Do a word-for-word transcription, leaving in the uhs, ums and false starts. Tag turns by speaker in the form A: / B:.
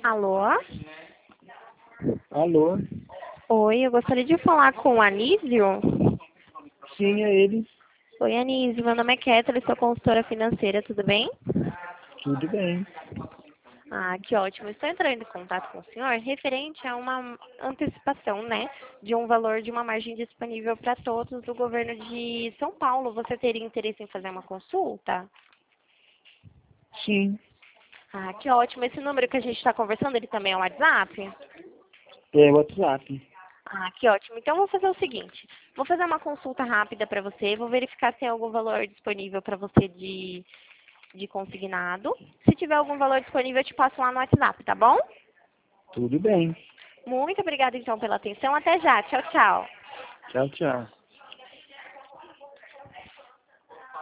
A: Alô?
B: Alô?
A: Oi, eu gostaria de falar com o Anísio.
B: Sim, é ele.
A: Oi, Anísio, meu nome é Kétala, sou consultora financeira, tudo bem?
B: Tudo bem.
A: Ah, que ótimo. Estou entrando em contato com o senhor referente a uma antecipação, né, de um valor de uma margem disponível para todos do governo de São Paulo. Você teria interesse em fazer uma consulta?
B: Sim,
A: Ah, que ótimo. Esse número que a gente está conversando, ele também é um WhatsApp?
B: é WhatsApp.
A: Ah, que ótimo. Então, vou fazer o seguinte. Vou fazer uma consulta rápida para você. Vou verificar se tem algum valor disponível para você de, de consignado. Se tiver algum valor disponível, eu te passo lá no WhatsApp, tá bom?
B: Tudo bem.
A: Muito obrigada, então, pela atenção. Até já. Tchau, tchau.
B: Tchau, tchau.